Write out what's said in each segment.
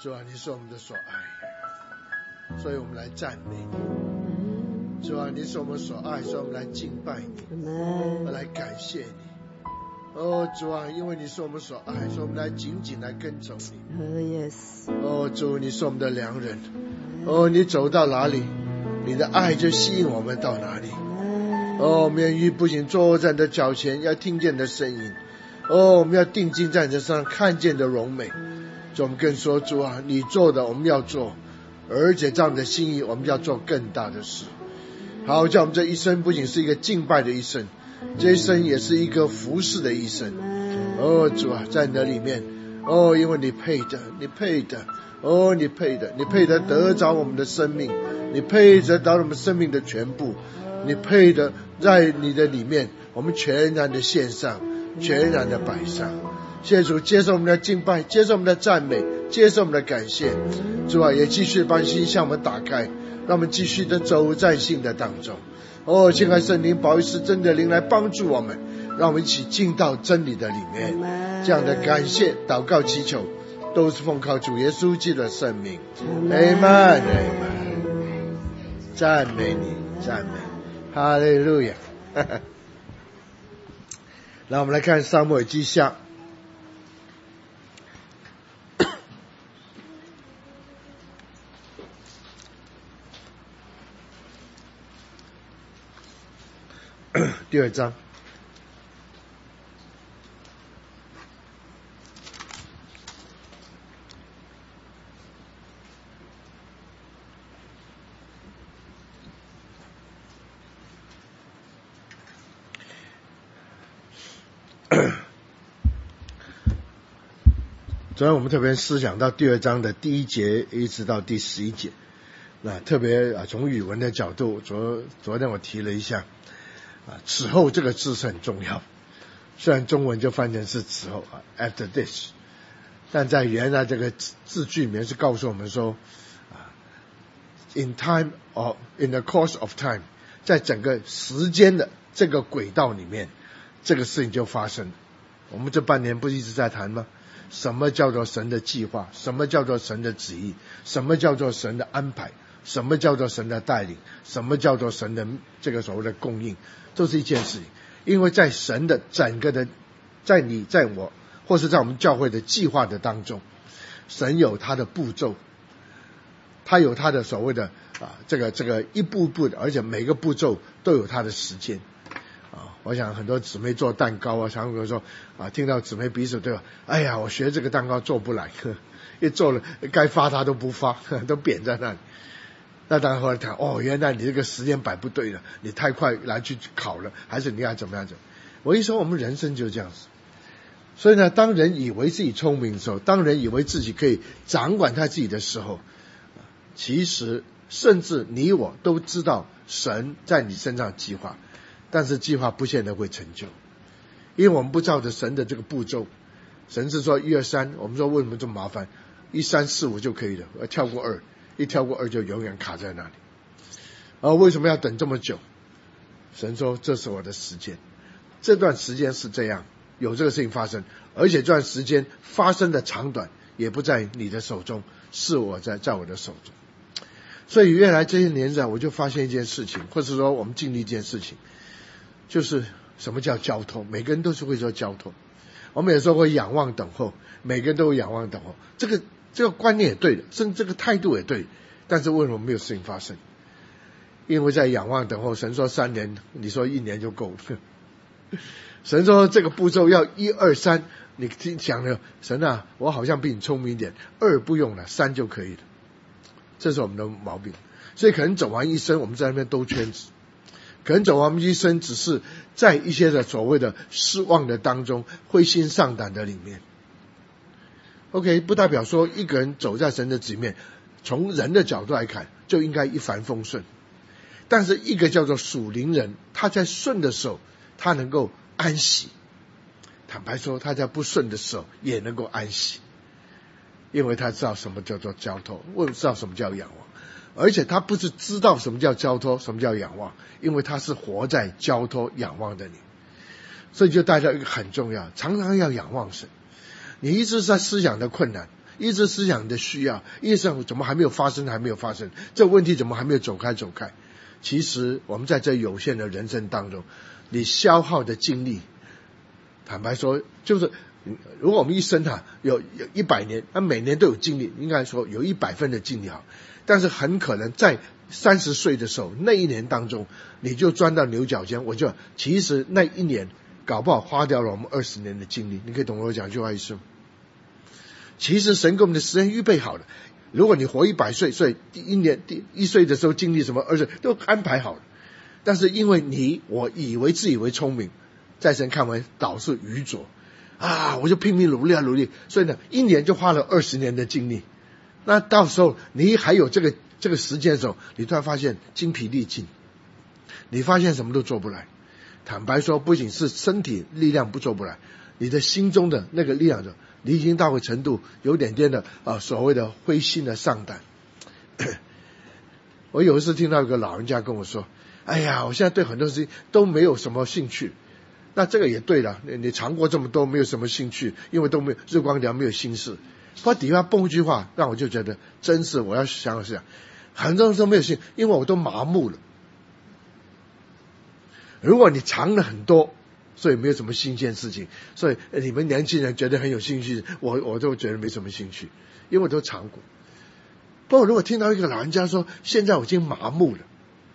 主啊，你是我们的所爱，所以我们来赞美你。主啊，你是我们所爱，所以我们来敬拜你，我来感谢你。哦，主啊，因为你是我们所爱，所以我们来紧紧来跟从你。哦，主，你是我们的良人。哦，你走到哪里，你的爱就吸引我们到哪里。哦，我们愿意不仅坐在你的脚前，要听见你的声音。哦，我们要定睛在你的身上，看见的荣美。主，我们更说，主啊，你做的我们要做，而且照你的心意，我们要做更大的事。好，叫我们这一生不仅是一个敬拜的一生，这一生也是一个服侍的一生。哦，主啊，在你的里面，哦，因为你配的，你配的，哦，你配的，你配得得着我们的生命，你配得到我们生命的全部，你配的在你的里面，我们全然的献上，全然的摆上。谢谢主，接受我们的敬拜，接受我们的赞美，接受我们的感谢。主啊，也继续把心向我们打开，让我们继续的走在信的当中。哦，亲爱圣灵，保惠师真的灵来帮助我们，让我们一起进到真理的里面。这样的感谢祷告祈求都是奉靠主耶稣基督的圣名。Amen， 赞美你，赞美，哈利路亚。那我们来看撒母耳记下第2章。昨天我们特别思想到第2章的第1节一直到第11节，那特别从语文的角度，昨天我提了一下此后这个字是很重要，虽然中文就翻成是此后after this， 但在原来这个字句里面是告诉我们说in time or in the course of time， 在整个时间的这个轨道里面，这个事情就发生。我们这半年不是一直在谈吗？什么叫做神的计划？什么叫做神的旨意？什么叫做神的安排？什么叫做神的带领？什么叫做神的这个所谓的供应？都是一件事情。因为在神的整个的，在你在我或是在我们教会的计划的当中，神有他的步骤，他有他的所谓的这个一步步的，而且每个步骤都有他的时间。我想很多姊妹做蛋糕常常说听到姊妹彼此对吧，哎呀，我学这个蛋糕做不来，一做了该发它都不发，都扁在那里。那当然后来谈原来你这个时间摆不对了，你太快来去烤了，还是你要怎么样子。我一说我们人生就这样子。所以呢，当人以为自己聪明的时候，当人以为自己可以掌管他自己的时候，其实甚至你我都知道神在你身上计划，但是计划不见得会成就，因为我们不照着神的这个步骤。神是说1、2、3，我们说为什么这么麻烦？1、3、4、5就可以了，跳过2，一跳过2就永远卡在那里。为什么要等这么久？神说这是我的时间，这段时间是这样，有这个事情发生，而且这段时间发生的长短也不在你的手中，是我在我的手中。所以原来这些年我就发现一件事情，或者说我们经历一件事情，就是什么叫交托。每个人都是会说交托，我们有时候会仰望等候，每个人都会仰望等候，这个观念也对的，甚至这个态度也对，但是为什么没有事情发生？因为在仰望等候，神说3年，你说1年就够了。神说这个步骤要1、2、3，你想了，神啊，我好像比你聪明一点，2不用了，3就可以了。这是我们的毛病。所以可能走完一生我们在那边兜圈子，可能走完一生只是在一些的所谓的失望的当中，灰心丧胆的里面。OK， 不代表说一个人走在神的旨意面，从人的角度来看就应该一帆风顺，但是一个叫做属灵人，他在顺的时候他能够安息，坦白说他在不顺的时候也能够安息，因为他知道什么叫做交托，知道什么叫仰望，而且他不是知道什么叫交托，什么叫仰望，因为他是活在交托仰望的你。所以就带到一个很重要，常常要仰望神。你一直在思想的困难， 一直思想你的需要，一直想怎么还没有发生，这问题怎么还没有走开。其实我们在这有限的人生当中，你消耗的精力，坦白说，就是如果我们一生有100年，每年都有精力，应该说有100分的精力好，但是很可能在30岁的时候，那一年当中，你就钻到牛角尖，其实那一年搞不好花掉了我们20年的精力。你可以懂我讲这句话意思吗？其实神给我们的时间预备好了，如果你活100岁，所以第1岁的时候经历什么，20都安排好了。但是因为我自以为聪明，在神看来倒是愚拙啊，我就拼命努力，所以呢，1年就花了20年的精力。那到时候你还有这个时间的时候，你突然发现精疲力尽，你发现什么都做不来。坦白说，不仅是身体力量不做不来，你的心中的那个力量你已经到个程度，有点的所谓的灰心的丧胆。我有一次听到一个老人家跟我说，哎呀，我现在对很多事情都没有什么兴趣。那这个也对了，你尝过这么多，没有什么兴趣，因为都没有日光凉，没有心事。不过底下蹦一句话，让我就觉得真是我要想很多人都没有兴趣，因为我都麻木了。如果你尝了很多，所以没有什么新鲜事情，所以你们年轻人觉得很有兴趣，我都觉得没什么兴趣，因为我都尝过。不过如果听到一个老人家说现在我已经麻木了，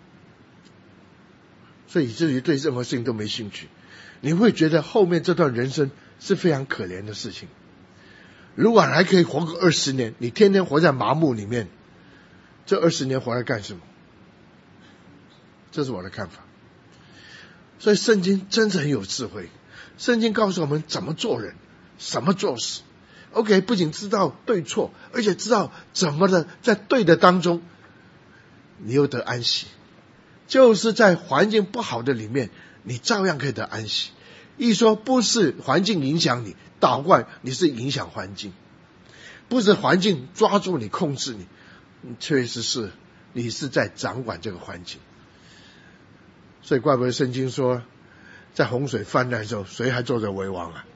所以以至于对任何事情都没兴趣，你会觉得后面这段人生是非常可怜的事情。如果还可以活个20年，你天天活在麻木里面，这20年活来干什么？这是我的看法。所以圣经真是很有智慧，圣经告诉我们怎么做人，什么做事。OK， 不仅知道对错，而且知道怎么的在对的当中，你又得安息。就是在环境不好的里面，你照样可以得安息。一说不是环境影响你，倒过来你是影响环境，不是环境抓住你控制你，确实是你是在掌管这个环境。所以怪不得圣经说，在洪水泛滥的时候，谁还坐着为王啊？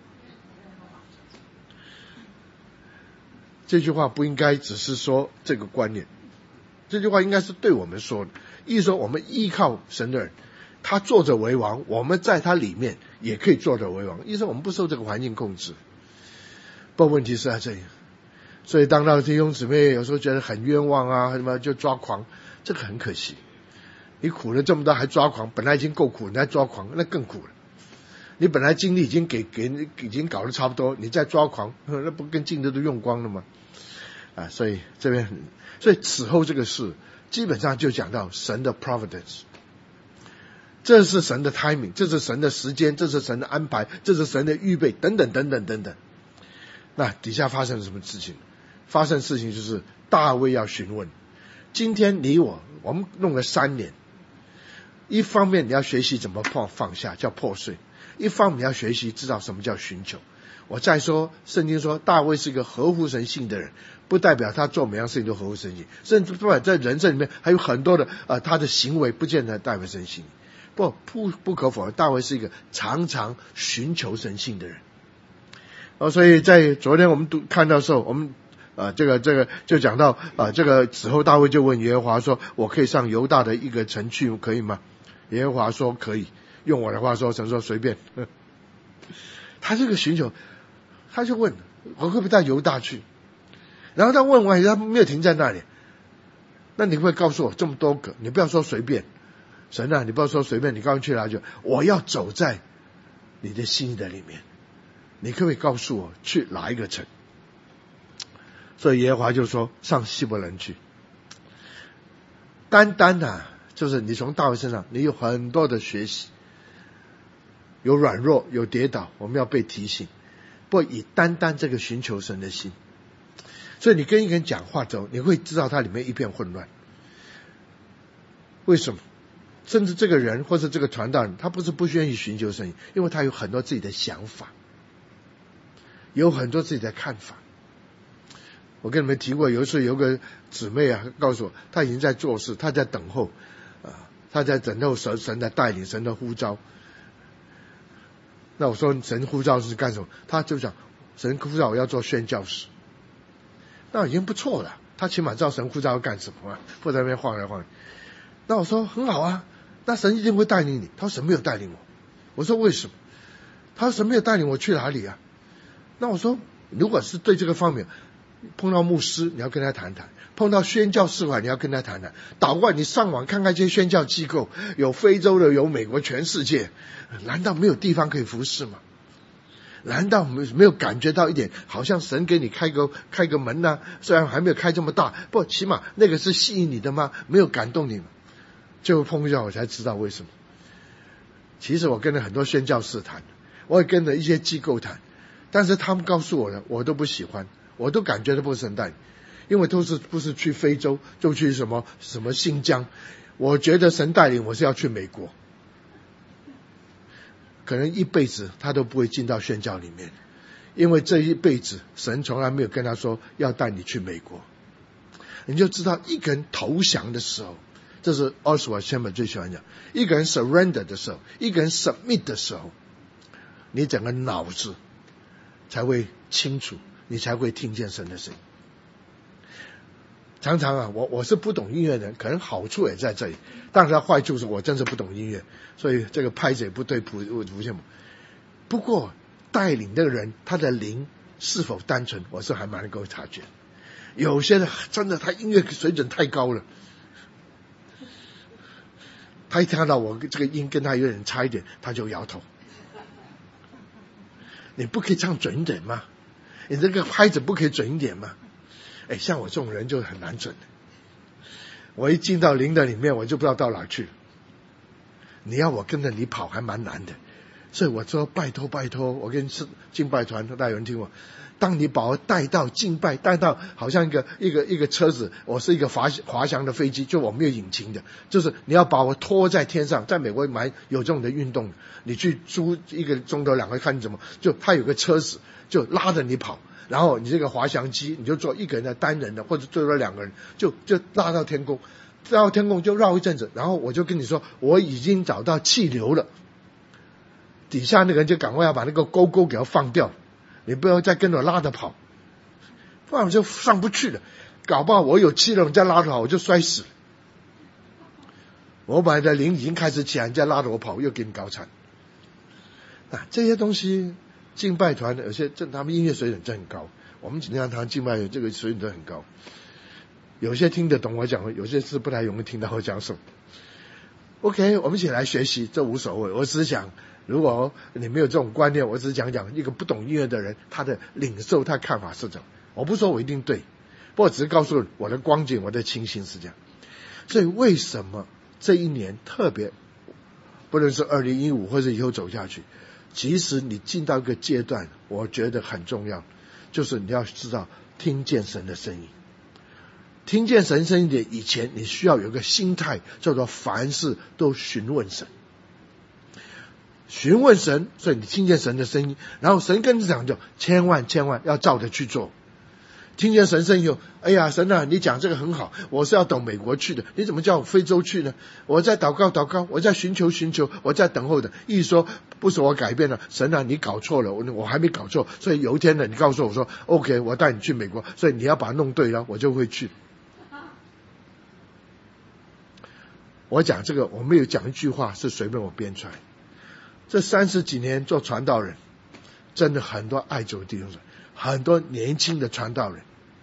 这句话不应该只是说这个观念，这句话应该是对我们说的。意思说，我们依靠神的人，他坐着为王，我们在他里面也可以坐着为王。意思说，我们不受这个环境控制。不过问题是在这里，所以当到弟兄姊妹有时候觉得很冤枉啊，什么就抓狂，这个很可惜。你苦了这么多还抓狂，本来已经够苦，你还抓狂，那更苦了。你本来精力已经已经搞得差不多，你再抓狂，那不跟精力都用光了吗？所以此后这个事基本上就讲到神的 providence， 这是神的 timing， 这是神的时间，这是神的安排，这是神的预备，等等。那底下发生了什么事情？发生事情就是大卫要询问。今天我们弄了3年，一方面你要学习怎么放下，叫破碎；一方面你要学习知道什么叫寻求。我再说，圣经说大卫是一个合乎神性的人，不代表他做每样事情都合乎神性，甚至在人生里面还有很多的他的行为不见得代表神性。不可否认，大卫是一个常常寻求神性的人。所以在昨天我们看到的时候，我们这个就讲到这个此后大卫就问耶和华说，我可以上犹大的一个城去可以吗？耶和华说可以。用我的话说，神说随便。他这个寻求，他就问我会不会到犹大去？然后他问完他没有停在那里，那你会告诉我这么多个，你不要说随便，神啊，你不要说随便，你刚刚去哪里？我要走在你的心意的里面，你可不可以告诉我去哪一个城？所以耶和华就说上希伯伦去。单就是你从大卫身上你有很多的学习，有软弱有跌倒，我们要被提醒，不以单这个寻求神的心。所以你跟一个人讲话之后，你会知道他里面一片混乱。为什么？甚至这个人或是这个传道人，他不是不愿意寻求神，因为他有很多自己的想法，有很多自己的看法。我跟你们提过，有一次有个姊妹告诉我，她已经在做事，她在等候她在等候神的带领，神的呼召。那我说神呼召是干什么？她就讲神呼召我要做宣教士。 那已经不错了。他起码知道神呼召要干什么啊，不在那边晃来晃去。那我说很好啊，那神一定会带领你。他说神没有带领我。我说为什么？他说神没有带领我去哪里啊？那我说如果是对这个方面，碰到牧师你要跟他谈谈，碰到宣教士你要跟他谈谈，倒过来你上网看看这些宣教机构，有非洲的，有美国，全世界，难道没有地方可以服侍吗？难道没有感觉到一点，好像神给你开个门啊，虽然还没有开这么大，不，起码那个是吸引你的吗？没有感动你吗？最后碰上我才知道为什么。其实我跟了很多宣教士谈，我也跟了一些机构谈，但是他们告诉我的我都不喜欢，我都感觉到不是神带领，因为不是去非洲就去什么新疆，我觉得神带领我是要去美国，可能一辈子他都不会进到宣教里面，因为这一辈子神从来没有跟他说要带你去美国。你就知道一个人投降的时候，这是Oswald Chambers最喜欢讲，一个人 surrender 的时候，一个人 submit 的时候，你整个脑子才会清楚，你才会听见神的声音。常常啊，我是不懂音乐的人，可能好处也在这里，但是坏处是我真是不懂音乐，所以这个拍子也不对，谱线谱。不过带领的人他的灵是否单纯，我是还蛮能够察觉。有些人真的他音乐水准太高了，他一听到我这个音跟他有点差一点，他就摇头。你不可以唱准一点吗？你这个拍子不可以准一点吗？像我这种人就很难准的，我一进到灵的里面，我就不知道到哪去。你要我跟着你跑还蛮难的，所以我说拜托，我跟敬拜团，大家有人听我。当你把我带到敬拜，带到好像一个车子，我是一个滑翔的飞机，就我没有引擎的，就是你要把我拖在天上。在美国有这种的运动，你去租1个钟头2个，看你怎么，就他有个车子就拉着你跑，然后你这个滑翔机你就坐1个人的单人的，或者坐2个人，就拉到天空，到天空就绕一阵子，然后我就跟你说我已经找到气流了，底下那个人就赶快要把那个钩给它放掉，你不要再跟我拉着跑，不然我就上不去了，搞不好我有气了你再拉着跑我就摔死了。我本来的灵已经开始起来，你再拉着我跑又给你搞惨。这些东西敬拜团有些他们音乐水准真很高，我们经常谈敬拜这个水准都很高，有些听得懂我讲，有些是不太容易听到我讲什么。OK， 我们一起来学习，这无所谓。我只是讲，如果你没有这种观念，我只是讲一个不懂音乐的人他的领受，他看法是这样。我不说我一定对，不过只是告诉我的光景，我的情形是这样。所以为什么这一年特别，不论是2015或者以后走下去，即使你进到一个阶段，我觉得很重要，就是你要知道听见神的声音。听见神声音的以前，你需要有个心态，叫做凡事都询问神。询问神，所以你听见神的声音，然后神跟你讲，就千万要照着去做。听见神声音，哎呀，神啊，你讲这个很好，我是要等美国去的，你怎么叫我非洲去呢？我在祷告，我在寻求，我在等候的。一说不是我改变了，神啊，你搞错了，我还没搞错，所以有一天呢，你告诉我说 OK， 我带你去美国，所以你要把它弄对了，我就会去。我讲这个，我没有讲一句话是随便我编出来。这30几年做传道人，真的很多爱主的弟兄姊妹，很多年轻的传道人。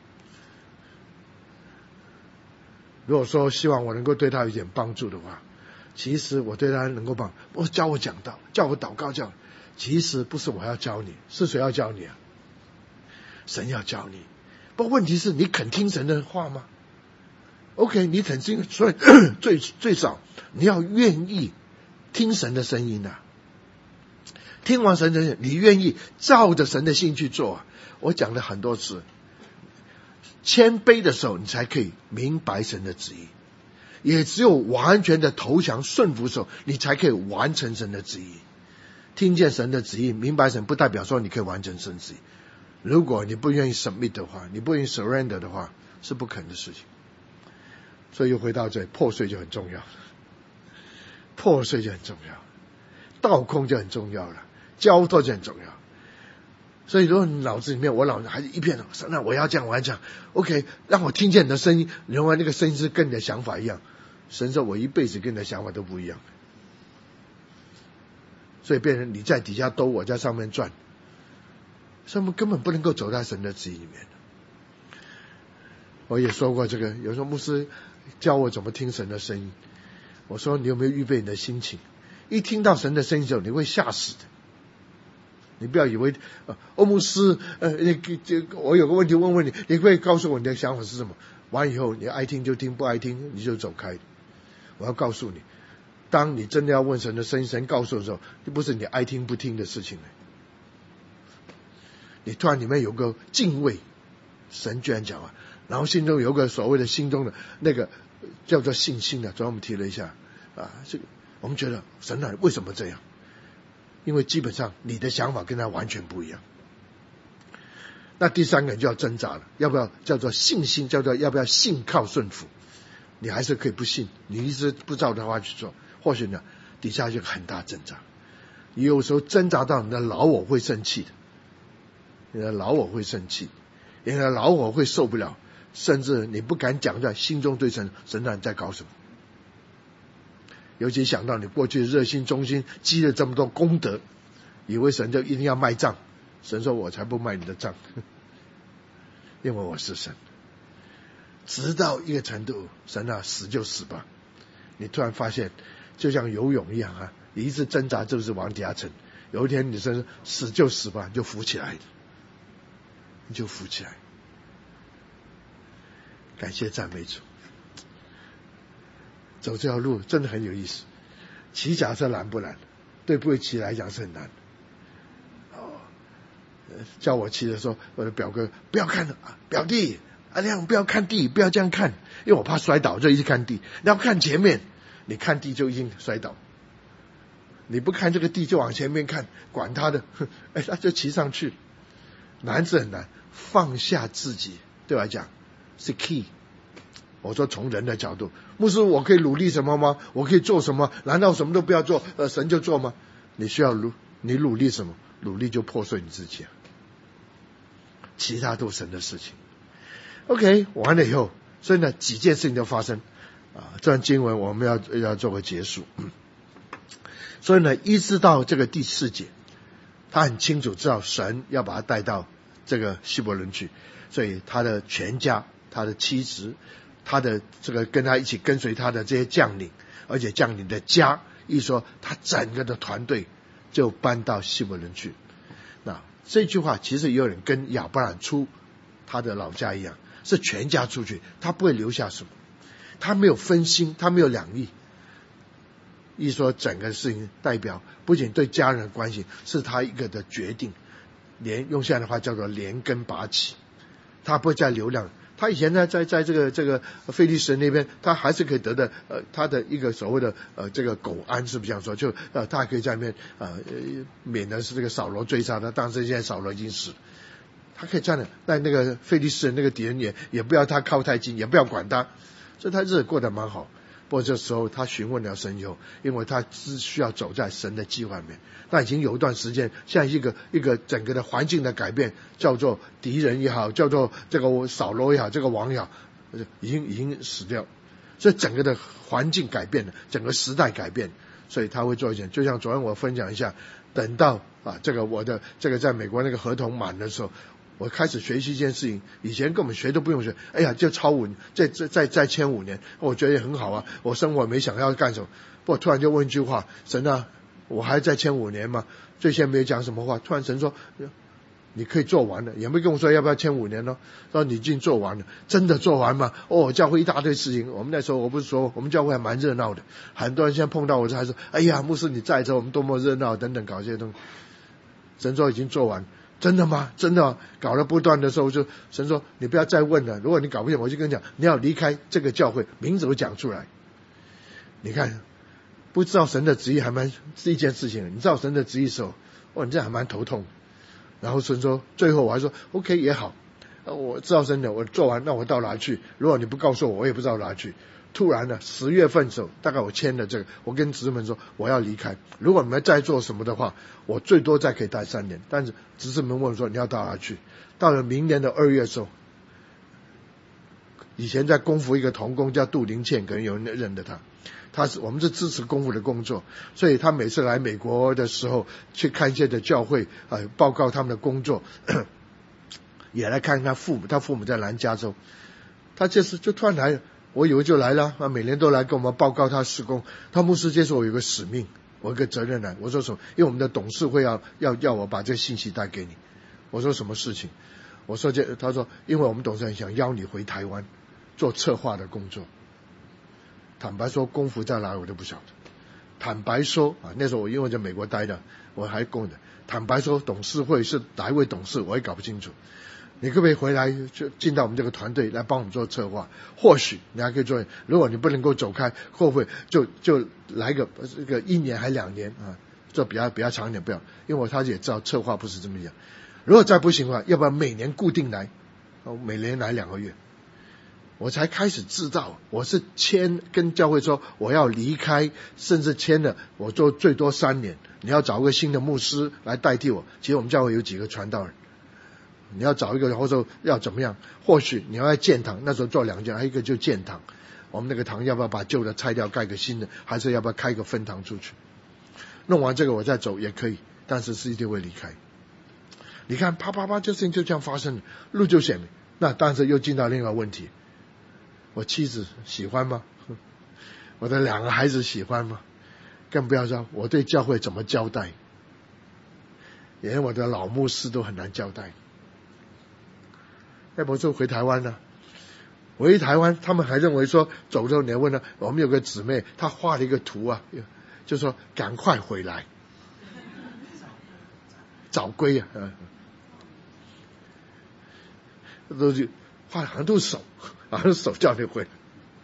如果说希望我能够对他有一点帮助的话，其实我对他能够帮，我教我讲道，叫我祷告，其实不是我要教你，是谁要教你啊？神要教你。不过问题是你肯听神的话吗？ OK， 你肯听，所以最少你要愿意听神的声音啊。听完神的声音，你愿意照着神的心去做啊。我讲了很多次，谦卑的时候你才可以明白神的旨意，也只有完全的投降顺服的时候，你才可以完成神的旨意。听见神的旨意，明白神，不代表说你可以完成神的旨意。如果你不愿意 submit 的话，你不愿意 surrender 的话，是不可能的事情。所以又回到这里，破碎就很重要，破碎就很重要，倒空就很重要了，交托就很重要。 所以如果你脑子里面我还是一片神啊，我要这样我要这样 OK， 让我听见你的声音，原来那个声音是跟你的想法一样。神说我一辈子跟你的想法都不一样，所以变成你在底下兜，我在上面转，所以我们根本不能够走在神的旨意里面。我也说过这个，有时候牧师教我怎么听神的声音，我说你有没有预备你的心情，一听到神的声音的时候你会吓死的。你不要以为牧师我有个问题问问你，你会告诉我你的想法是什么，完以后你爱听就听，不爱听你就走开。我要告诉你，当你真的要问神的声音，神告诉的时候，就不是你爱听不听的事情了。你突然里面有个敬畏，神居然讲啊，然后心中有个所谓的心中的那个叫做信心的，昨天我们提了一下这个我们觉得神啊为什么这样？因为基本上你的想法跟他完全不一样。那第三个就要挣扎了，要不要叫做信心，叫做要不要信靠顺服。你还是可以不信，你一直不照的话去做，或许呢底下就很大挣扎。你有时候挣扎到你的老我会生气的，你的老我会生气，你的老我会受不了，甚至你不敢讲在心中对神啊你在搞什么。尤其想到你过去的热心忠心积了这么多功德，以为神就一定要卖账，神说我才不卖你的账，因为我是神。直到一个程度，神啊死就死吧，你突然发现就像游泳一样你一直挣扎就是往底下沉，有一天你说死就死吧，你就浮起来，你就浮起来。感谢赞美主，走这条路真的很有意思。骑脚车难不难？对不会骑来讲是很难。叫我骑的时候，我的表哥不要看了，表弟这样不要看地，不要这样看，因为我怕摔倒，就一直看地。你要看前面，你看地就一定摔倒。你不看这个地就往前面看，管他的，他就骑上去。难是很难，放下自己对我来讲是 key。我说从人的角度，牧师我可以努力什么吗？我可以做什么？难道什么都不要做神就做吗？你需要你努力什么？努力就破碎你自己其他都是神的事情。OK 完了以后，所以呢几件事情就发生这段经文我们要做个结束。所以呢一直到这个第4节，他很清楚知道神要把他带到这个希伯伦去，所以他的全家，他的妻子，他的这个跟他一起跟随他的这些将领，而且将领的家，一说他整个的团队就搬到希伯伦去。那这句话其实也有人跟亚伯兰出他的老家一样，是全家出去，他不会留下什么，他没有分心，他没有两意。一说整个事情代表不仅对家人的关系，是他一个的决定，用现在的话叫做连根拔起，他不会再流浪。他以前呢在这个非利士人那边，他还是可以得的他的一个所谓的这个苟安，是不是这样说？就他还可以在那边免得是这个扫罗追杀他，但是现在扫罗已经死了，他可以站在那个非利士人那个敌人也不要他靠太近，也不要管他，所以他日子过得蛮好。不过这时候他询问了神以后，因为他只需要走在神的计划里面，那已经有一段时间，像一个整个的环境的改变，叫做敌人也好，叫做这个扫罗也好，这个王也好，已经死掉，所以整个的环境改变了，整个时代改变，所以他会做一件，就像昨天我分享一下，等到这个我的这个在美国那个合同满的时候，我开始学习一件事情，以前根本学都不用学，哎呀就超5年，再签5年，我觉得也很好啊，我生活没想要干什么，不过突然就问一句话，神啊我还再签5年吗？最先没有讲什么话，突然神说你可以做完了，也没跟我说要不要签5年呢，说你已经做完了，真的做完吗？教会一大堆事情，我们那时候我不是说我们教会还蛮热闹的，很多人现在碰到我还说哎呀牧师你在这我们多么热闹等等搞这些东西，神说已经做完。真的吗？真的搞了不断的时候，就神说你不要再问了，如果你搞不定我就跟你讲，你要离开这个教会，名字都讲出来。你看不知道神的旨意还是一件事情，你知道神的旨意的时候，你这还蛮头痛。然后神说最后我还说 OK 也好，我知道神的我做完，那我到哪去？如果你不告诉我，我也不知道哪去。 突然呢，10月份的时候，大概我签了这个，我跟执事们说我要离开，如果你们再做什么的话，我最多再可以待3年。但是执事们问我说你要到哪去？到了明年的2月的时候，以前在功夫一个同工叫杜林倩，可能有人认得他，我们是支持功夫的工作，所以他每次来美国的时候去看一些的教会报告他们的工作，也来看他父母在南加州，他这次就突然来了，我以为就来了，每年都来跟我们报告他施工。他牧师接受我有个使命，我有个责任来。我说什么？因为我们的董事会要我把这个信息带给你。我说什么事情？我说他说因为我们董事会想邀你回台湾做策划的工作。坦白说，功夫在哪里我都不晓得。坦白说那时候我因为在美国待的，我还供的。坦白说，董事会是哪一位董事，我也搞不清楚。你可不可以回来就进到我们这个团队来帮我们做策划？或许你还可以做。如果你不能够走开，会不会就来个1年还2年这比较长一点，不要，因为他也知道策划不是这么讲。如果再不行的话，要不然每年固定来，每年来2个月。我才开始知道，我是跟教会说我要离开，甚至签了我做最多3年，你要找一个新的牧师来代替我。其实我们教会有几个传道人，你要找一个，或者要怎么样？或许你要在建堂，那时候做2件，还有一个就建堂。我们那个堂要不要把旧的拆掉，盖个新的，还是要不要开个分堂出去？弄完这个我再走也可以，但是一定会离开。你看，啪啪啪，这事情就这样发生了，路就显明。那但是又进到另外一个问题，我妻子喜欢吗？我的2个孩子喜欢吗？更不要说我对教会怎么交代，连我的老牧师都很难交代。要不就回台湾了。回台湾，他们还认为说走之后，你要问他，我们有个姊妹，她画了一个图就说赶快回来，早归都是画好像都是手，好像手叫你回来。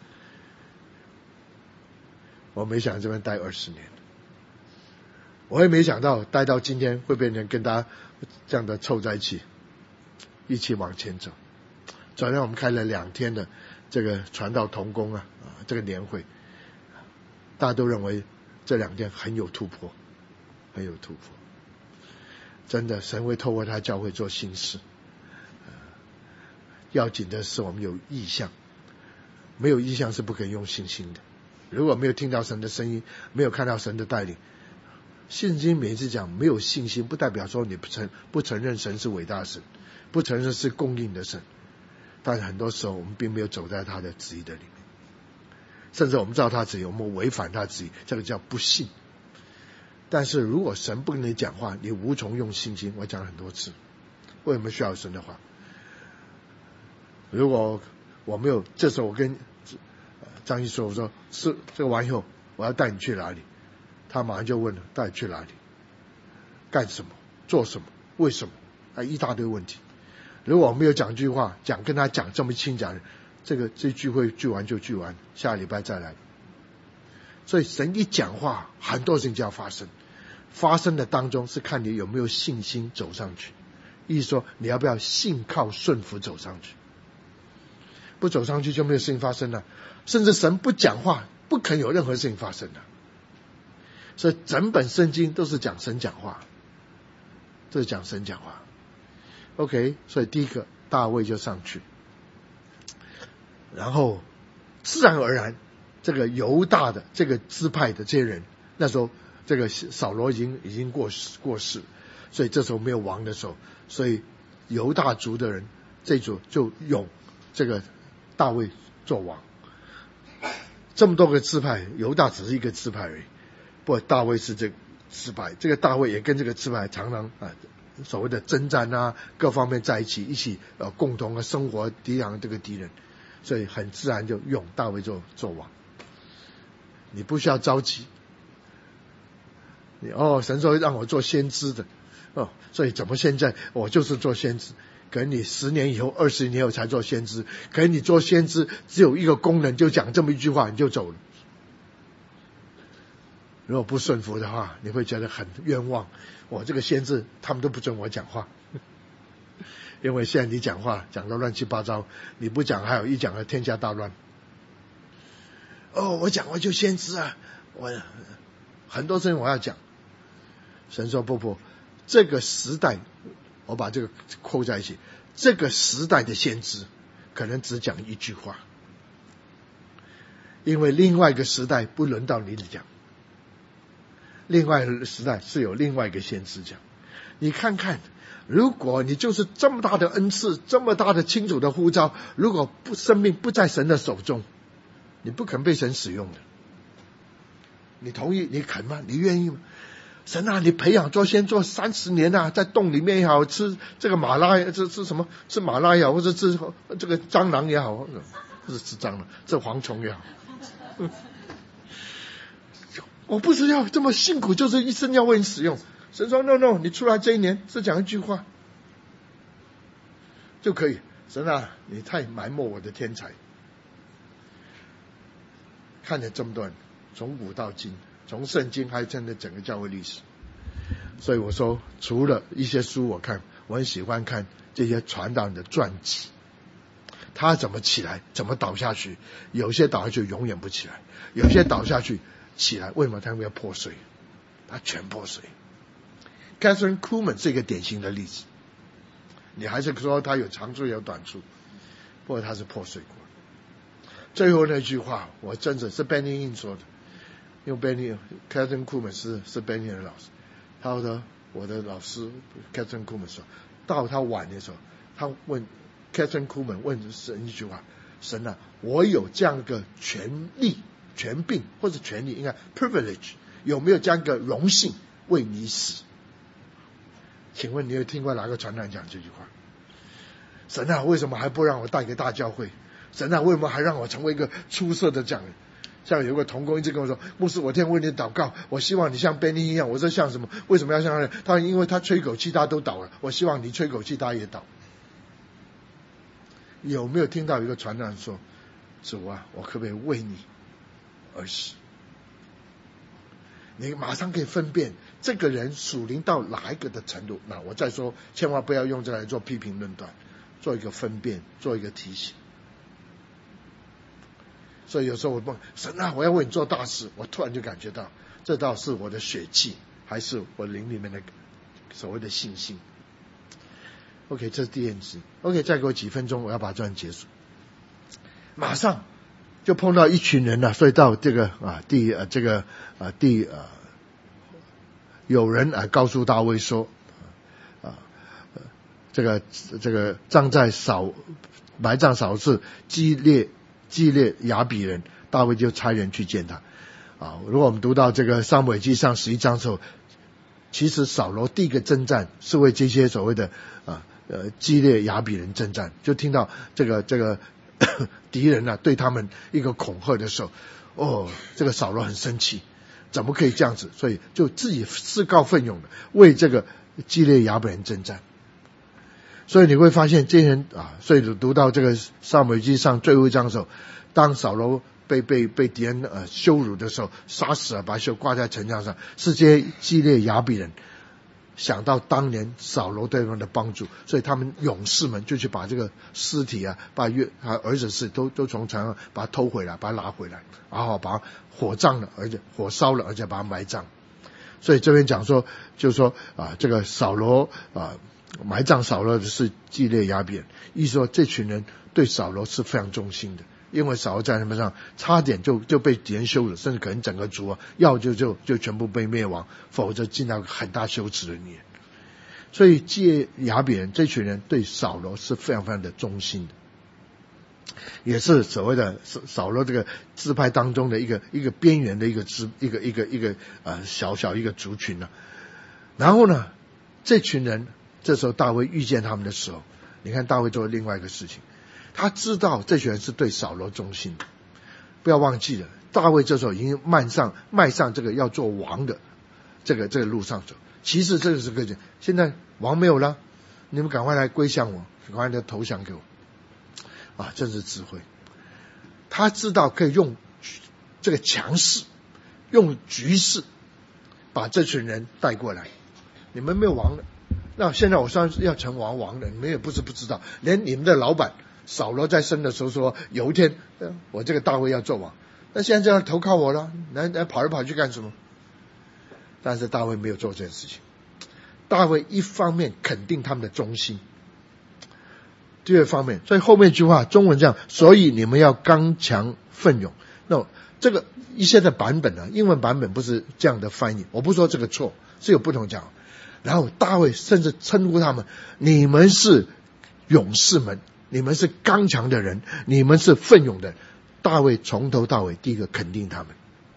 我没想这边待20年，我也没想到待到今天会被人跟他这样的凑在一起，一起往前走。昨天我们开了2天的这个传道同工这个年会，大家都认为这2天很有突破，很有突破。真的，神会透过他教会做新事。要紧的是我们有意向，没有意向是不可以用信心的。如果没有听到神的声音，没有看到神的带领，圣经每次讲没有信心，不代表说你不承认神是伟大的神，不承认是供应的神。但是很多时候我们并没有走在他的旨意的里面，甚至我们知道他旨意，我们违反他旨意，这个叫不信。但是如果神不跟你讲话，你无从用信心。我讲了很多次，为什么需要神的话？如果我没有，这时候我跟张毅说，我说是这个完以后我要带你去哪里，他马上就问了，带你去哪里，干什么，做什么，为什么，一大堆问题。如果我没有讲句话，跟他讲这么清讲，这聚会聚完就聚完，下礼拜再来。所以神一讲话，很多事情就要发生，发生的当中是看你有没有信心走上去，意思说你要不要信靠顺服走上去，不走上去就没有事情发生了。甚至神不讲话，不肯有任何事情发生了。所以整本圣经都是讲神讲话，这是讲神讲话。OK， 所以第一个大卫就上去，然后自然而然这个犹大的这个支派的这些人，那时候这个扫罗已经过世，所以这时候没有王的时候，所以犹大族的人这一组就用这个大卫做王。这么多个支派，犹大只是一个支派而已，不过大卫是这个支派，这个大卫也跟这个支派常常所谓的征战各方面在一起共同生活抵挡这个敌人，所以很自然就用大卫做王。你不需要着急，神说让我做先知的所以怎么现在我就是做先知？可能你10年以后、20年以后才做先知，可能你做先知只有一个功能，就讲这么一句话你就走了。如果不顺服的话，你会觉得很冤枉。我这个先知他们都不准我讲话，因为现在你讲话讲到乱七八糟，你不讲还有一讲的天下大乱。 我讲话就先知啊，我很多事情我要讲。神说不，这个时代，我把这个扣在一起，这个时代的先知可能只讲一句话，因为另外一个时代不轮到你讲，另外一个时代是有另外一个先知讲。你看看，如果你就是这么大的恩赐，这么大的清楚的呼召，如果生命不在神的手中，你不肯被神使用的。你同意？你肯吗？你愿意吗？神啊，你培养先做30年啊，在洞里面也好，吃这个马拉，吃什么？吃马拉也好，或者吃这个蟑螂也好，不是吃蟑螂，吃蝗虫也好。我不是要这么辛苦，就是一生要为你使用。神说 no， 你出来这一年只讲一句话就可以。神啊，你太埋没我的天才。看了这么多人，从古到今，从圣经还真的整个教会历史。所以我说，除了一些书我看，我很喜欢看这些传道人的传记，他怎么起来，怎么倒下去，有些倒下去永远不起来，有些倒下去起来，为什么他们要破碎？他全破碎。Catherine Kuhlman 是一个典型的例子，你还是说他有长处有短处，不过他是破碎过。最后那句话我真的是 Benny Hinn 说的，因为 Catherine Kuhlman 是 Benny 的老师，他说我的老师 Catherine Kuhlman 说，到他晚的时候，他问 Catherine Kuhlman 问神一句话，神啊，我有这样一个权利、权柄或者权利，应该 privilege， 有没有这样一个荣幸为你死？请问你有听过哪个传道人讲这句话？神啊，为什么还不让我带个大教会？神啊，为什么还让我成为一个出色的讲人？像有个同工一直跟我说，牧师，我天天为你祷告，我希望你像 Benny 一样。我说像什么？为什么要像他？他说因为他吹口气大家都倒了，我希望你吹口气大家也倒。有没有听到一个传道人说，主啊，我可不可以为你而死？你马上可以分辨这个人属灵到哪一个的程度。那我再说，千万不要用这来做批评论断，做一个分辨，做一个提醒。所以有时候我问神啊，我要为你做大事，我突然就感觉到，这倒是我的血气，还是我灵里面的所谓的信心。OK， 这是第二次。OK， 再给我几分钟，我要把这段结束。马上就碰到一群人了，所以到这个有人告诉大卫说，这个葬在埋葬扫是基列雅比人，大卫就差人去见他。如果我们读到这个撒母耳记上11章的时候，其实扫罗第一个征战是为这些所谓的基列雅比人征战，就听到这个敌人对他们一个恐吓的时候，这个扫罗很生气，怎么可以这样子？所以就自己自告奋勇的为这个基列雅比人征战。所以你会发现这些人所以读到这个撒母耳记上最后一章的时候，当扫罗被敌人羞辱的时候，杀死了，把手挂在城墙上，是这些基列雅比人想到当年扫罗对他们的帮助，所以他们勇士们就去把这个尸体把儿子是都从城上把他偷回来，把他拿回来，然后把他火葬了，而且火烧了，而且把他埋葬。所以这边讲说，就是说这个扫罗埋葬扫罗的是基列雅比人，意思说这群人对扫罗是非常忠心的，因为扫罗在他们上差点就被敌人羞辱，甚至可能整个族要就全部被灭亡，否则进到很大羞耻的里面。所以基列雅比人这群人对扫罗是非常非常的忠心的，也是所谓的扫罗这个支派当中的一个边缘的一个小一个族群了。然后呢，这群人这时候大卫遇见他们的时候，你看大卫做了另外一个事情，他知道这群人是对扫罗忠心的。不要忘记了，大卫这时候已经迈上这个要做王的这个路上走。其实这个是个现在王没有了，你们赶快来归向我，赶快来投降给我。真是智慧。他知道可以用这个强势，用局势把这群人带过来。你们没有王了，那现在我算是要成王了，你们也不是不知道，连你们的老板扫罗在生的时候说，有一天我这个大卫要做王， 那现在就要投靠我了，来跑来跑去干什么？但是大卫没有做这件事情。大卫一方面肯定他们的忠心，第二方面，所以后面一句话中文这样，所以你们要刚强奋勇。那这个一些的版本英文版本不是这样的翻译，我不说这个错，是有不同讲。然后大卫甚至称呼他们，你们是勇士们，你们是刚强的人，你们是奋勇的人。大卫从头到尾第一个肯定他们，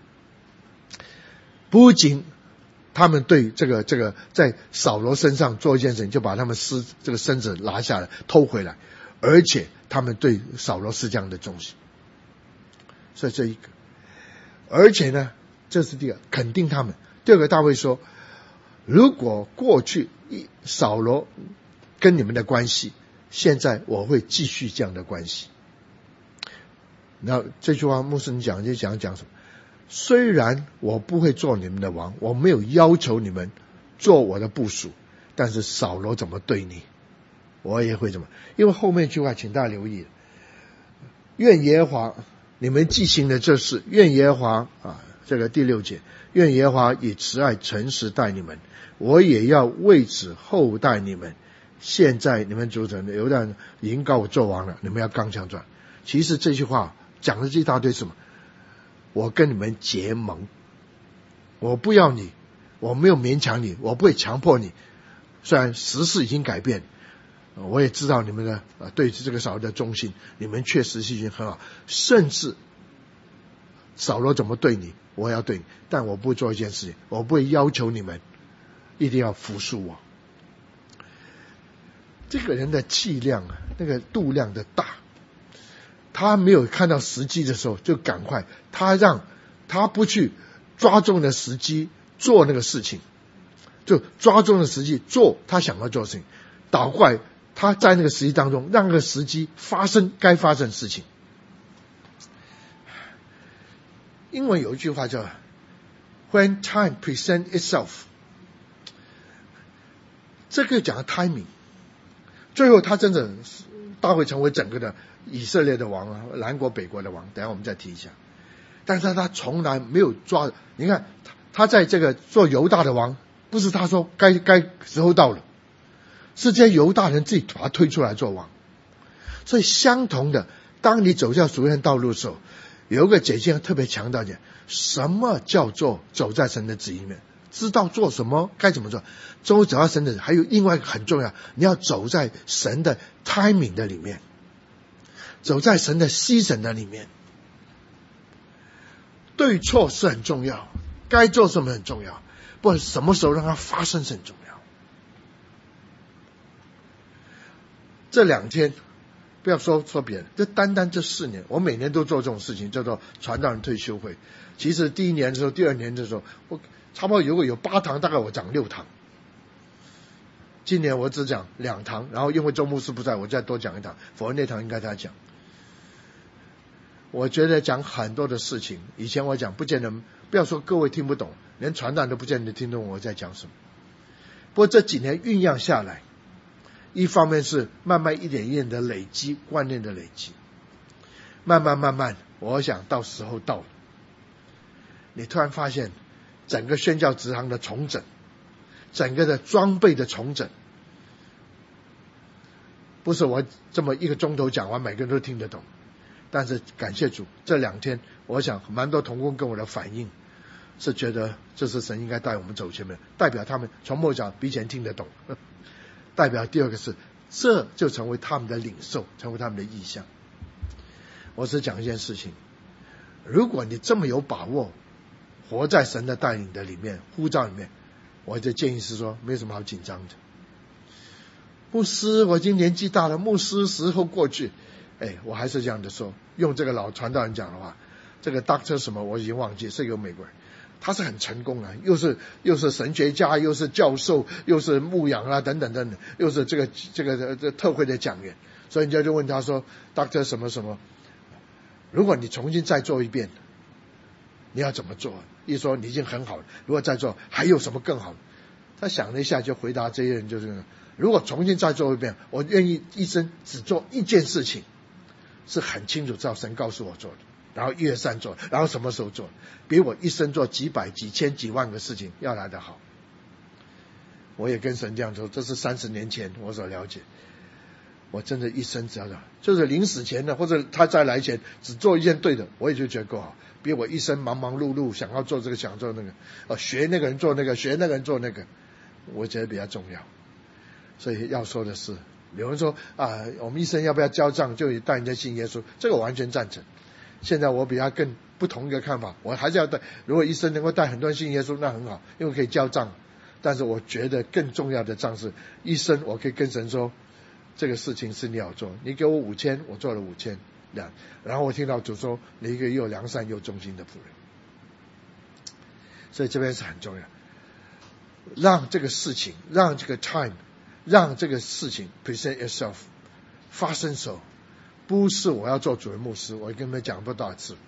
不仅他们对这个在扫罗身上做一件事情，就把他们这个身子拿下来偷回来，而且他们对扫罗是这样的忠心。所以这一个，而且呢，这是第二肯定他们。第二个，大卫说，如果过去扫罗跟你们的关系，现在我会继续这样的关系。然后这句话牧师你讲就讲什么？虽然我不会做你们的王，我没有要求你们做我的部属，但是扫罗怎么对你，我也会怎么。因为后面一句话请大家留意，愿耶和华你们既行了这事，愿耶和华这个第6节，愿耶和华以慈爱诚实待你们，我也要为此厚待你们。现在你们族长犹大人已经告我做王了，你们要刚强转。其实这句话讲了这一大堆什么？我跟你们结盟，我不要你，我没有勉强你，我不会强迫你。虽然时势已经改变，我也知道你们的对这个扫罗的忠心，你们确实是已经很好，甚至扫罗怎么对你，我要对你，但我不会做一件事情，我不会要求你们一定要服输我。这个人的气量那个度量的大，他没有看到时机的时候就赶快，他不去抓住的时机做那个事情，就抓住的时机做他想要做的事情，倒过来他在那个时机当中让那个时机发生该发生的事情。英文有一句话叫 When time presents itself， 这个讲 timing。 最后他真正大卫成为整个的以色列的王南国北国的王，等一下我们再提一下。但是他从来没有抓，你看他在这个做犹大的王，不是他说该时候到了，是这些犹大人自己把他推出来做王。所以相同的，当你走向属灵道路的时候，有一个解经特别强调讲，什么叫做走在神的旨意里面，知道做什么该怎么做。走在神的，还有另外一个很重要，你要走在神的 timing 的里面，走在神的牺牲的里面。对错是很重要，该做什么很重要，不管什么时候让它发生是很重要。这2天不要说别人，就单这4年，我每年都做这种事情，叫做传道人退休会。其实第1年的时候，第2年的时候，我差不多如果有8堂，大概我讲6堂。今年我只讲2堂，然后因为周牧师不在，我再多讲1堂，否则那堂应该他讲。我觉得讲很多的事情，以前我讲不见得，不要说各位听不懂，连传道人都不见得听懂我在讲什么。不过这几年酝酿下来，一方面是慢慢一点一点的累积，观念的累积，慢慢，我想到时候到了，你突然发现整个宣教职行的重整，整个的装备的重整，不是我这么1个钟头讲完每个人都听得懂。但是感谢主，这2天我想蛮多同工跟我的反应是觉得这是神应该带我们走前面，代表他们从末讲比以前听得懂，代表第二个是这就成为他们的领受，成为他们的意向。我只讲一件事情，如果你这么有把握活在神的带领的里面，呼召里面，我的建议是说没什么好紧张的。牧师我已经年纪大了，牧师时候过去，我还是这样的说，用这个老传道人讲的话，这个 Doctor 什么我已经忘记，是一个美国人，他是很成功啊，又是神学家，又是教授，又是牧养啊等等，又是这个特会的讲员，所以人家就问他说 Doctor 什么什么，如果你重新再做一遍，你要怎么做？一说你已经很好了，如果再做还有什么更好？他想了一下就回答这些人就是如果重新再做一遍，我愿意一生只做一件事情，是很清楚知道神告诉我做的， 然后越善做，然后什么时候做，比我一生做几百几千几万个事情要来得好。我也跟神这样说，这是30年前我所了解，我真的一生只要就是临死前的，或者他再来前只做一件对的，我也就觉得够好，比我一生忙忙碌碌想要做这个想做那个，学那个人做那个，学那个人做那个，我觉得比较重要。所以要说的是，有人说我们一生要不要交账，就带人家信耶稣，这个我完全赞成。现在我比他更不同一个看法，我还是要带，如果一生能够带很多人信耶稣，那很好，因为可以交账。但是我觉得更重要的账是，一生我可以跟神说，这个事情是你要做，你给我5000，我做了5000，然后我听到主说，你一个又良善又忠心的仆人。所以这边是很重要，让这个事情，让这个 time， 让这个事情 present itself 发生时候，不是我要做主任牧师，我跟你们讲不多少次，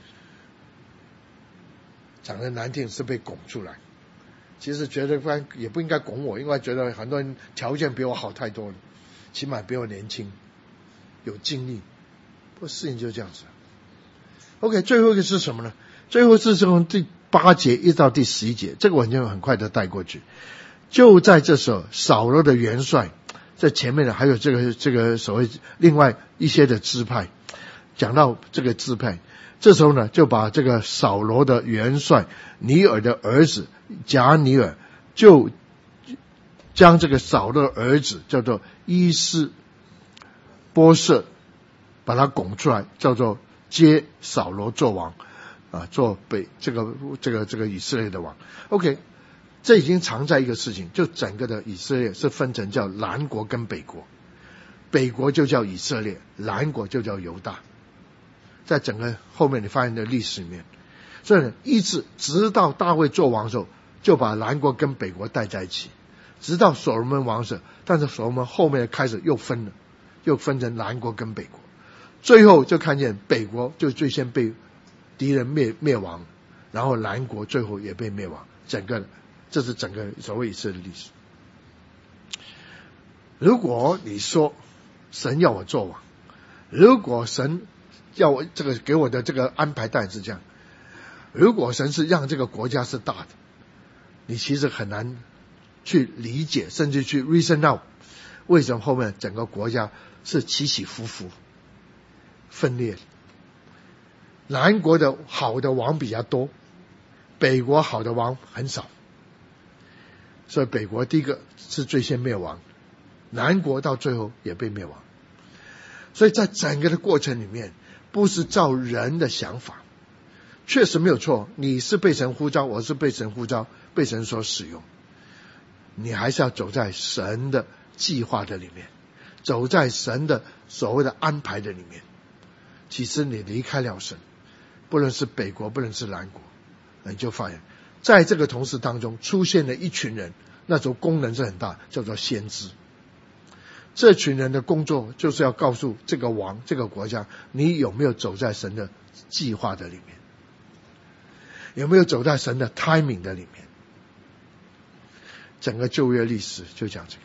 讲的难听是被拱出来。其实觉得也不应该拱我，因为觉得很多人条件比我好太多了，起码比我年轻，有经历。不过事情就这样子。OK， 最后一个是什么呢？最后是从第8节一到第11节，这个我就很快的带过去。就在这时候，扫罗的元帅在前面的还有这个所谓另外一些的支派，讲到这个支派，这时候呢就把这个扫罗的元帅尼尔的儿子贾尼尔，就将这个扫罗的儿子叫做伊施波设，把他拱出来，叫做接扫罗做王做这个以色列的王。 OK， 这已经藏在一个事情，就整个的以色列是分成叫南国跟北国，北国就叫以色列，南国就叫犹大，在整个后面你发现的历史里面。所以呢，直到大卫做王的时候，就把南国跟北国带在一起，直到所罗门王时，但是所罗门后面开始又分成南国跟北国，最后就看见北国就最先被敌人灭亡，然后南国最后也被灭亡，这是整个所谓以色列的历史。如果你说神要我做王，如果神要我这个给我的这个安排当然是这样，如果神是让这个国家是大的，你其实很难去理解，甚至去 reason out 为什么后面整个国家是起起伏伏分裂。南国的好的王比较多，北国好的王很少，所以北国第一个是最先灭亡，南国到最后也被灭亡。所以在整个的过程里面，不是照人的想法，确实没有错，你是被神呼召，我是被神呼召，被神所使用，你还是要走在神的计划的里面，走在神的所谓的安排的里面。其实你离开了神，不论是北国不论是南国，你就发现在这个同事当中出现了一群人，那种功能是很大，叫做先知。这群人的工作就是要告诉这个王这个国家，你有没有走在神的计划的里面，有没有走在神的 timing 的里面。整个旧约历史就讲这个，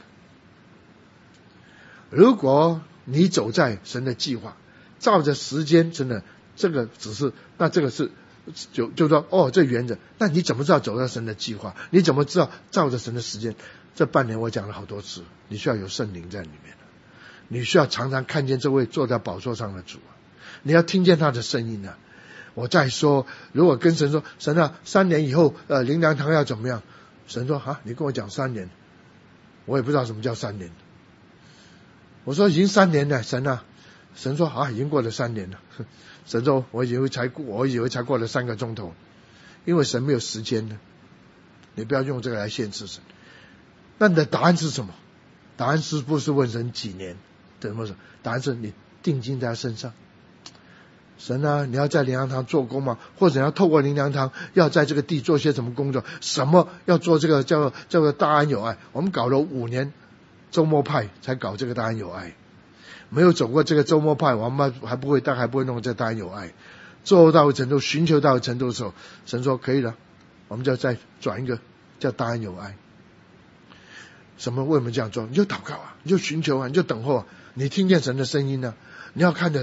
如果你走在神的计划，照着时间，真的这个只是，那这个是就说这原则，那你怎么知道走在神的计划？你怎么知道照着神的时间？这半年我讲了好多次，你需要有圣灵在里面，你需要常常看见这位坐在宝座上的主，你要听见他的声音啊。我再说，如果跟神说，神啊，3年以后灵粮堂要怎么样？神说你跟我讲3年，我也不知道什么叫3年。我说已经3年了，神啊。神说已经过了3年了。神说我以为才过了3个钟头，因为神没有时间的，你不要用这个来限制神。那你的答案是什么？答案是不是问神几年？怎么说？答案是你定睛在他身上。神啊，你要在灵粮堂做工吗？或者要透过灵粮堂要在这个地做些什么工作？什么要做这个叫做大安有爱？我们搞了5年周末派才搞这个大安有爱，没有走过这个周末派，我们还不会弄这大安有爱。做到程度，寻求到程度的时候，神说可以了，我们就再转一个叫大安有爱。什么？为什么这样做？你就祷告啊，你就寻求啊，你就等候啊，你听见神的声音啊，你要看着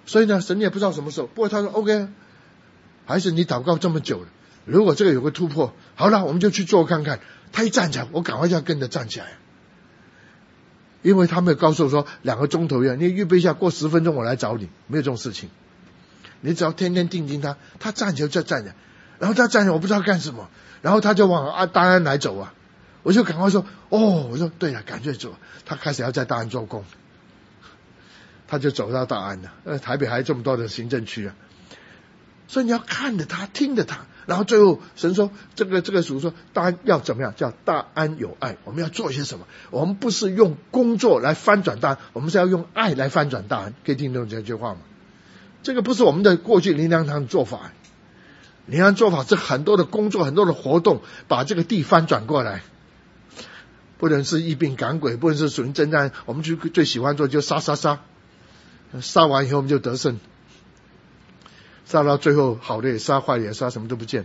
所以呢，神也不知道什么时候。不过他说 OK， 还是你祷告这么久了，如果这个有个突破，好了，我们就去做看看。他一站起来，我赶快就要跟着站起来，因为他没有告诉我说2个钟头你预备一下，过10分钟我来找你，没有这种事情。你只要天天定睛他站起来就站起来，然后他站起来我不知道干什么，然后他就往大安来走啊，我就赶快说我说对了，赶快走。他开始要在大安做工，他就走到大安了。台北还有这么多的行政区啊，所以你要看着他，听着他，然后最后神说这个主说大安要怎么样，叫大安有爱。我们要做些什么？我们不是用工作来翻转大安，我们是要用爱来翻转大安。可以听懂这句话吗？这个不是我们的过去灵粮堂的做法，灵粮做法是很多的工作，很多的活动，把这个地翻转过来。不能是疫病赶鬼，不能是属灵征战，我们最喜欢做就杀，杀完以后我们就得胜，杀到最后好的也杀，坏的也杀，什么都不见。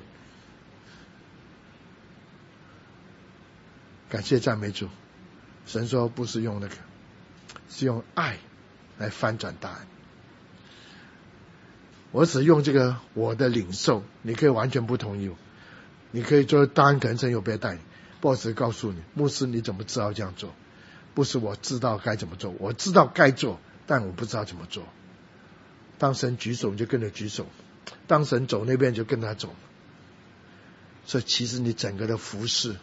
感谢赞美主，神说不是用那个，是用爱来翻转大安。我只用这个我的领受，你可以完全不同意我，你可以说大安可能神有别带你，不过只是告诉你，牧师你怎么知道这样做？不是我知道该怎么做，我知道该做，但我不知道怎么做。当神举手你就跟着举手，当神走那边就跟他走。所以其实你整个的服事，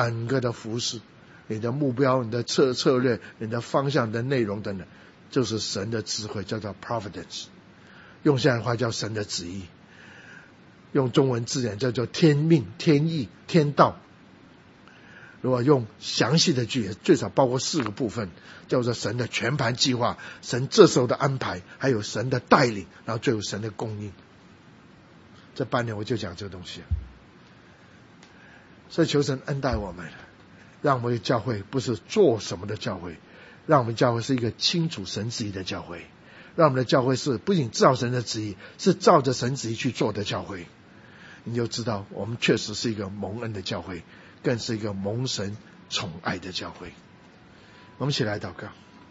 你的目标，你的策略，你的方向的内容等等，就是神的智慧，叫做 providence。用现在的话叫神的旨意，用中文字典叫做天命、天意、天道。如果用详细的句，最少包括4个部分，叫做神的全盘计划，神这时候的安排，还有神的带领，然后最后神的供应。这半年我就讲这个东西，所以求神恩待我们，让我们的教会不是做什么的教会，让我们教会是一个清楚神旨意的教会，让我们的教会是不仅知道神的旨意，是照着神旨意去做的教会。你就知道我们确实是一个蒙恩的教会，更是一个蒙神宠爱的教会。我们一起来祷告。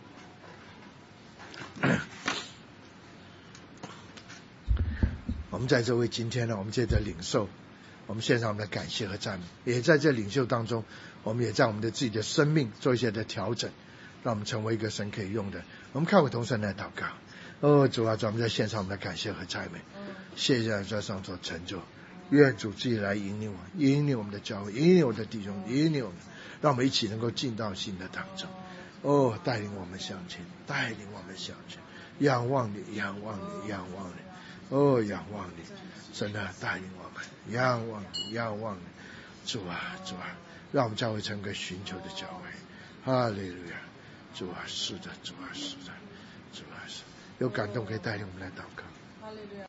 我们在这为今天呢，我们借着领受，我们献上我们的感谢和赞美，也在这领袖当中，我们也在我们的自己的生命做一些的调整，让我们成为一个神可以用的。我们看回同声来祷告。主啊，主，我们在献上我们的感谢和赞美，谢谢在上所成就。愿主自己来引领我们的教会，引领我的弟兄，引领我们，让我们一起能够进到新的当中。带领我们向前，仰望你，仰望你，仰望你，仰望你，神啊，带领我们，仰望你，仰望你。主啊，主啊，让我们教会成为寻求的教会。哈利路亚！主啊，是的，主啊，是的，主啊，是的。有感动可以带领我们来祷告。哈利路亚。